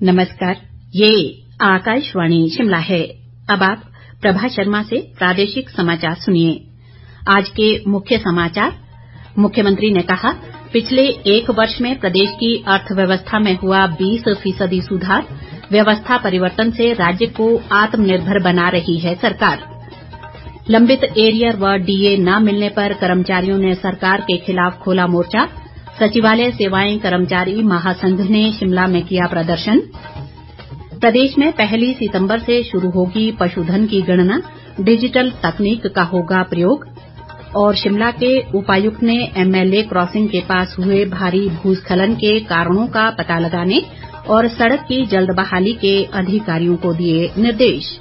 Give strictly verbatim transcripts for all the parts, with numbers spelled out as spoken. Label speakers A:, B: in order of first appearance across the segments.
A: नमस्कार, ये आकाशवाणी शिमला है। अब आप प्रभा शर्मा से प्रादेशिक समाचार सुनिए। आज के मुख्य समाचार। मुख्यमंत्री ने कहा, पिछले एक वर्ष में प्रदेश की अर्थव्यवस्था में हुआ बीस फीसदी सुधार। व्यवस्था परिवर्तन से राज्य को आत्मनिर्भर बना रही है सरकार। लंबित एरियर व डीए न मिलने पर कर्मचारियों ने सरकार के खिलाफ खोला मोर्चा। सचिवालय सेवाएं कर्मचारी महासंघ ने शिमला में किया प्रदर्शन। प्रदेश में पहली सितंबर से शुरू होगी पशुधन की गणना, डिजिटल तकनीक का होगा प्रयोग। और शिमला के उपायुक्त ने एमएलए क्रॉसिंग के पास हुए भारी भूस्खलन के कारणों का पता लगाने और सड़क की जल्द बहाली के अधिकारियों को दिए निर्देश।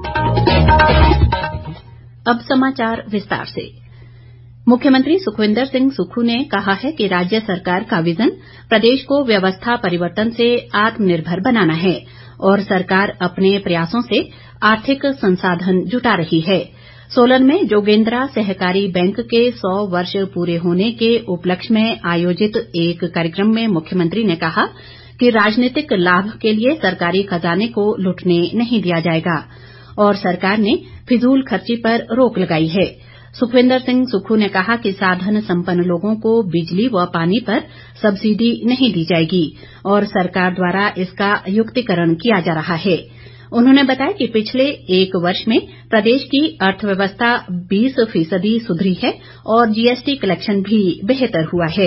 A: अब समाचार विस्तार से। मुख्यमंत्री सुखविंदर सिंह सुक्खू ने कहा है कि राज्य सरकार का विजन प्रदेश को व्यवस्था परिवर्तन से आत्मनिर्भर बनाना है और सरकार अपने प्रयासों से आर्थिक संसाधन जुटा रही है। सोलन में जोगेंद्रा सहकारी बैंक के सौ वर्ष पूरे होने के उपलक्ष्य में आयोजित एक कार्यक्रम में मुख्यमंत्री ने कहा कि राजनीतिक लाभ के लिए सरकारी खजाने को लुटने नहीं दिया जाएगा और सरकार ने फिजूल खर्ची पर रोक लगाई है। सुखविंदर सिंह सुक्खू ने कहा कि साधन संपन्न लोगों को बिजली व पानी पर सब्सिडी नहीं दी जाएगी और सरकार द्वारा इसका युक्तिकरण किया जा रहा है। उन्होंने बताया कि पिछले एक वर्ष में प्रदेश की अर्थव्यवस्था बीस फीसदी सुधरी है और जीएसटी कलेक्शन भी बेहतर हुआ है।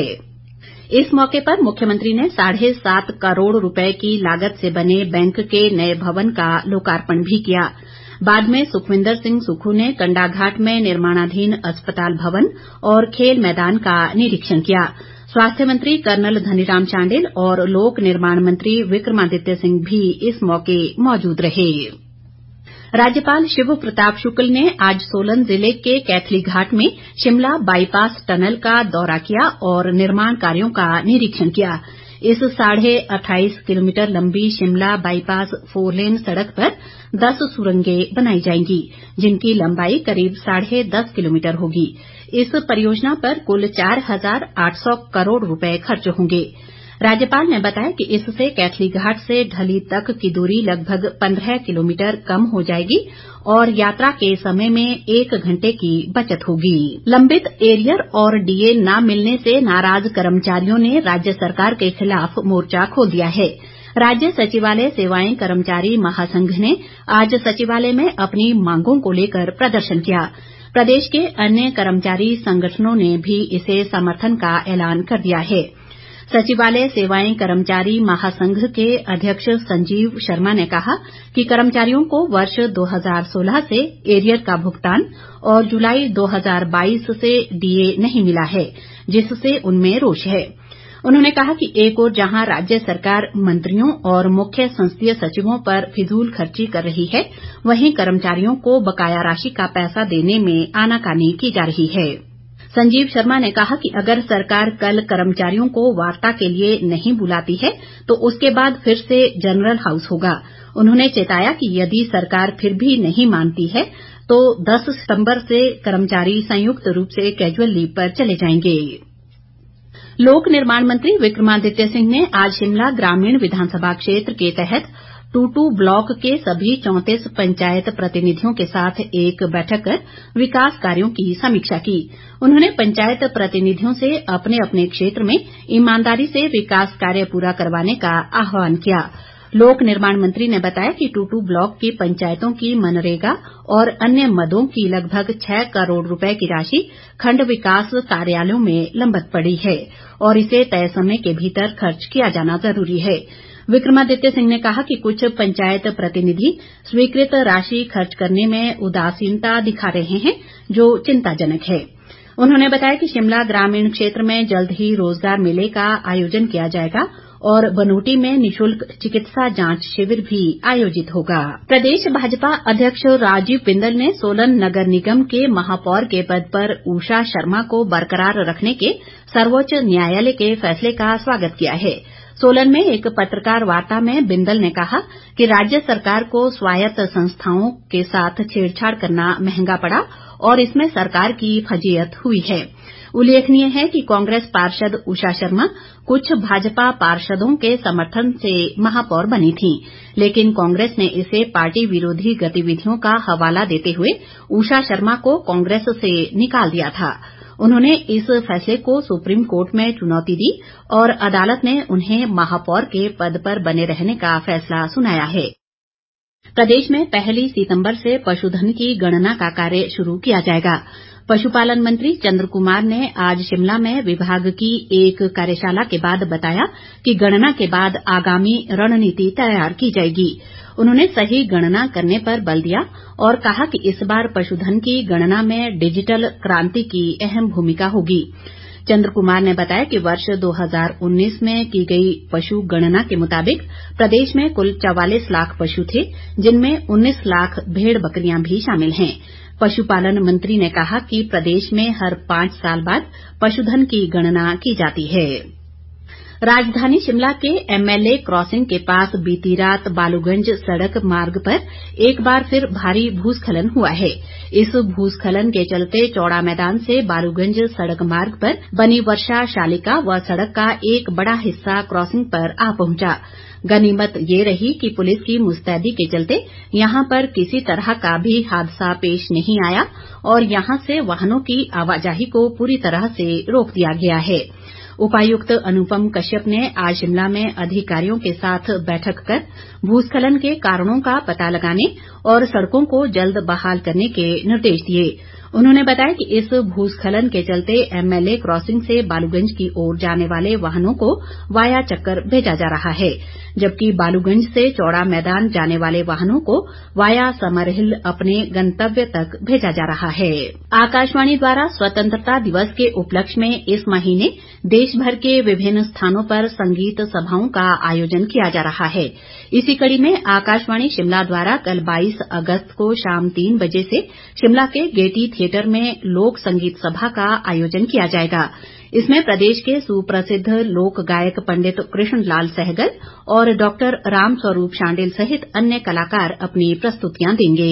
A: इस मौके पर मुख्यमंत्री ने साढ़े सात करोड़ रुपए की लागत से बने बैंक के नए भवन का लोकार्पण भी किया। बाद में सुखविंदर सिंह सुक्खू ने कंडाघाट में निर्माणाधीन अस्पताल भवन और खेल मैदान का निरीक्षण किया। स्वास्थ्य मंत्री कर्नल धनीराम शांडिल और लोक निर्माण मंत्री विक्रमादित्य सिंह भी इस मौके मौजूद रहे। राज्यपाल शिव प्रताप शुक्ल ने आज सोलन जिले के कैथलीघाट में शिमला बाईपास टनल का दौरा किया और निर्माण कार्यों का निरीक्षण किया। इस साढ़े अट्ठाईस किलोमीटर लंबी शिमला बाईपास फोरलेन सड़क पर दस सुरंगें बनाई जाएंगी, जिनकी लंबाई करीब साढ़े दस किलोमीटर होगी। इस परियोजना पर कुल चार हजार आठ सौ करोड़ रुपए खर्च होंगे। राज्यपाल ने बताया कि इससे कैथलीघाट से ढली तक की दूरी लगभग पंद्रह किलोमीटर कम हो जाएगी और यात्रा के समय में एक घंटे की बचत होगी। लंबित एरियर और डीए न मिलने से नाराज कर्मचारियों ने राज्य सरकार के खिलाफ मोर्चा खोल दिया है। राज्य सचिवालय सेवाएं कर्मचारी महासंघ ने आज सचिवालय में अपनी मांगों को लेकर प्रदर्शन किया। प्रदेश के अन्य कर्मचारी संगठनों ने भी इसे समर्थन का ऐलान कर दिया है। सचिवालय सेवाएं कर्मचारी महासंघ के अध्यक्ष संजीव शर्मा ने कहा कि कर्मचारियों को वर्ष दो हज़ार सोलह से एरियर का भुगतान और जुलाई दो हज़ार बाईस से डीए नहीं मिला है, जिससे उनमें रोष है। उन्होंने कहा कि एक ओर जहां राज्य सरकार मंत्रियों और मुख्य संसदीय सचिवों पर फिजूल खर्ची कर रही है, वहीं कर्मचारियों को बकाया राशि का पैसा देने में आनाकानी की जा रही है। संजीव शर्मा ने कहा कि अगर सरकार कल कर्मचारियों को वार्ता के लिए नहीं बुलाती है तो उसके बाद फिर से जनरल हाउस होगा। उन्होंने चेताया कि यदि सरकार फिर भी नहीं मानती है तो दस सितंबर से कर्मचारी संयुक्त रूप से कैजुअल लीव पर चले जाएंगे। लोक निर्माण मंत्री विक्रमादित्य सिंह ने आज शिमला ग्रामीण विधानसभा क्षेत्र के तहत टूटू ब्लॉक के सभी चौंतीस पंचायत प्रतिनिधियों के साथ एक बैठक कर विकास कार्यों की समीक्षा की। उन्होंने पंचायत प्रतिनिधियों से अपने अपने क्षेत्र में ईमानदारी से विकास कार्य पूरा करवाने का आह्वान किया। लोक निर्माण मंत्री ने बताया कि टूटू ब्लॉक की पंचायतों की मनरेगा और अन्य मदों की लगभग छह करोड़ रुपए की राशि खंड विकास कार्यालयों में लंबित पड़ी है और इसे तय समय के भीतर खर्च किया जाना जरूरी है। विक्रमादित्य सिंह ने कहा कि कुछ पंचायत प्रतिनिधि स्वीकृत राशि खर्च करने में उदासीनता दिखा रहे हैं, जो चिंताजनक है। उन्होंने बताया कि शिमला ग्रामीण क्षेत्र में जल्द ही रोजगार मेले का आयोजन किया जाएगा और बनूटी में निशुल्क चिकित्सा जांच शिविर भी आयोजित होगा। प्रदेश भाजपा अध्यक्ष राजीव बिंदल ने सोलन नगर निगम के महापौर के पद पर उषा शर्मा को बरकरार रखने के सर्वोच्च न्यायालय के फैसले का स्वागत किया है। सोलन में एक पत्रकार वार्ता में बिंदल ने कहा कि राज्य सरकार को स्वायत्त संस्थाओं के साथ छेड़छाड़ करना महंगा पड़ा और इसमें सरकार की फजीयत हुई है। उल्लेखनीय है कि कांग्रेस पार्षद उषा शर्मा कुछ भाजपा पार्षदों के समर्थन से महापौर बनी थीं, लेकिन कांग्रेस ने इसे पार्टी विरोधी गतिविधियों का हवाला देते हुए उषा शर्मा को कांग्रेस से निकाल दिया था। उन्होंने इस फैसले को सुप्रीम कोर्ट में चुनौती दी और अदालत ने उन्हें महापौर के पद पर बने रहने का फैसला सुनाया है। प्रदेश में पहली सितंबर से पशुधन की गणना का कार्य शुरू किया जाएगा। पशुपालन मंत्री चंद्र कुमार ने आज शिमला में विभाग की एक कार्यशाला के बाद बताया कि गणना के बाद आगामी रणनीति तैयार की जाएगी। उन्होंने सही गणना करने पर बल दिया और कहा कि इस बार पशुधन की गणना में डिजिटल क्रांति की अहम भूमिका होगी। चंद्र कुमार ने बताया कि वर्ष दो हज़ार उन्नीस में की गई पशु गणना के मुताबिक प्रदेश में कुल चवालीस लाख पशु थे, जिनमें उन्नीस लाख भेड़ बकरियां भी शामिल हैं। पशुपालन मंत्री ने कहा कि प्रदेश में हर पांच साल बाद पशुधन की गणना की जाती है। राजधानी शिमला के एमएलए क्रॉसिंग के पास बीती रात बालूगंज सड़क मार्ग पर एक बार फिर भारी भूस्खलन हुआ है। इस भूस्खलन के चलते चौड़ा मैदान से बालूगंज सड़क मार्ग पर बनी वर्षा शालिका व सड़क का एक बड़ा हिस्सा क्रॉसिंग पर आ पहुंचा। गनीमत ये रही कि पुलिस की मुस्तैदी के चलते यहां पर किसी तरह का भी हादसा पेश नहीं आया और यहां से वाहनों की आवाजाही को पूरी तरह से रोक दिया गया है। उपायुक्त अनुपम कश्यप ने आज शिमला में अधिकारियों के साथ बैठक कर भूस्खलन के कारणों का पता लगाने और सड़कों को जल्द बहाल करने के निर्देश दिए। उन्होंने बताया कि इस भूस्खलन के चलते एमएलए क्रॉसिंग से बालूगंज की ओर जाने वाले वाहनों को वाया चक्कर भेजा जा रहा है, जबकि बालूगंज से चौड़ा मैदान जाने वाले वाहनों को वाया समरहिल अपने गंतव्य तक भेजा जा रहा है। आकाशवाणी द्वारा स्वतंत्रता दिवस के उपलक्ष्य में इस महीने देश भर के विभिन्न स्थानों पर संगीत सभाओं का आयोजन किया जा रहा है। इसी कड़ी में आकाशवाणी शिमला द्वारा कल बाईस अगस्त को शाम तीन बजे से शिमला के गेयटी थिएटर में लोक संगीत सभा का आयोजन किया जाएगा। इसमें प्रदेश के सुप्रसिद्ध लोक गायक पंडित कृष्ण लाल सहगल और डॉक्टर राम स्वरूप शांडिल सहित अन्य कलाकार अपनी प्रस्तुतियां देंगे।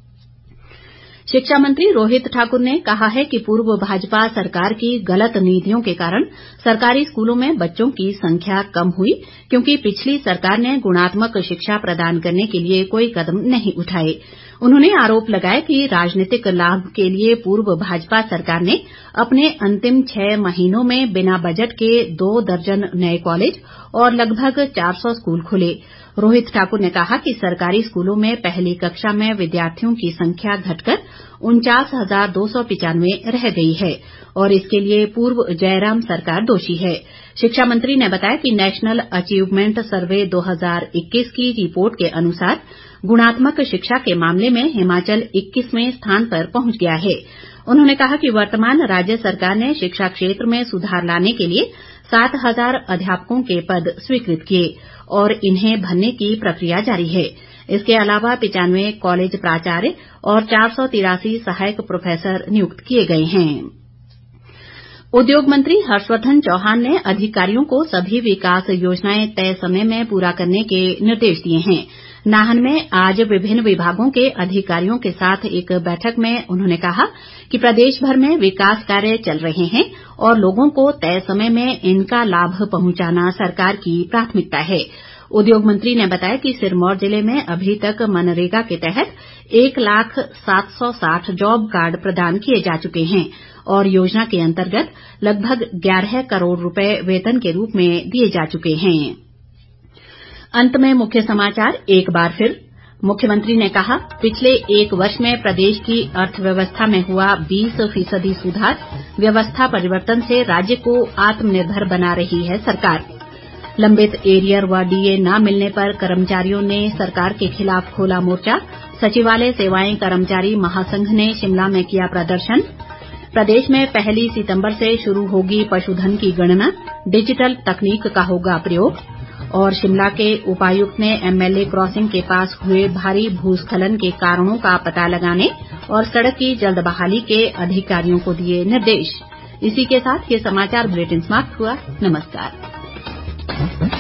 A: शिक्षा मंत्री रोहित ठाकुर ने कहा है कि पूर्व भाजपा सरकार की गलत नीतियों के कारण सरकारी स्कूलों में बच्चों की संख्या कम हुई, क्योंकि पिछली सरकार ने गुणात्मक शिक्षा प्रदान करने के लिए कोई कदम नहीं उठाए। उन्होंने आरोप लगाया कि राजनीतिक लाभ के लिए पूर्व भाजपा सरकार ने अपने अंतिम छह महीनों में बिना बजट के दो दर्जन नए कॉलेज और लगभग चार सौ स्कूल खोले। रोहित ठाकुर ने कहा कि सरकारी स्कूलों में पहली कक्षा में विद्यार्थियों की संख्या घटकर उनचास हजार दो सौ पिचानवे रह गई है और इसके लिए पूर्व जयराम सरकार दोषी है। शिक्षा मंत्री ने बताया कि नेशनल अचीवमेंट सर्वे दो हज़ार इक्कीस की रिपोर्ट के अनुसार गुणात्मक शिक्षा के मामले में हिमाचल इक्कीसवें स्थान पर पहुंच गया है। उन्होंने कहा कि वर्तमान राज्य सरकार ने शिक्षा क्षेत्र में सुधार लाने के लिए सात हजार अध्यापकों के पद स्वीकृत किए और इन्हें भरने की प्रक्रिया जारी है। इसके अलावा पिचानवे कॉलेज प्राचार्य और चार सौ तिरासी सहायक प्रोफेसर नियुक्त किए गए हैं। उद्योग मंत्री हर्षवर्धन चौहान ने अधिकारियों को सभी विकास योजनाएं तय समय में पूरा करने के निर्देश दिए हैं। नाहन में आज विभिन्न विभागों के अधिकारियों के साथ एक बैठक में उन्होंने कहा कि प्रदेश भर में विकास कार्य चल रहे हैं और लोगों को तय समय में इनका लाभ पहुंचाना सरकार की प्राथमिकता है। उद्योग मंत्री ने बताया कि सिरमौर जिले में अभी तक मनरेगा के तहत एक लाख सात सौ साठ जॉब कार्ड प्रदान किए जा चुके हैं और योजना के अंतर्गत लगभग ग्यारह करोड़ रुपए वेतन के रूप में दिए जा चुके हैं। अंत में मुख्य समाचार एक बार फिर। मुख्यमंत्री ने कहा, पिछले एक वर्ष में प्रदेश की अर्थव्यवस्था में हुआ बीस फीसदी सुधार, व्यवस्था परिवर्तन से राज्य को आत्मनिर्भर बना रही है सरकार। लंबित एरियर व डीए न मिलने पर कर्मचारियों ने सरकार के खिलाफ खोला मोर्चा, सचिवालय सेवाएं कर्मचारी महासंघ ने शिमला में किया प्रदर्शन। प्रदेश में पहली सितंबर से शुरू होगी पशुधन की गणना, डिजिटल तकनीक का होगा प्रयोग। और शिमला के उपायुक्त ने एमएलए क्रॉसिंग के पास हुए भारी भूस्खलन के कारणों का पता लगाने और सड़क की जल्द बहाली के अधिकारियों को दिए निर्देश। इसी के साथ ये समाचार बुलेटिन समाप्त हुआ। नमस्कार।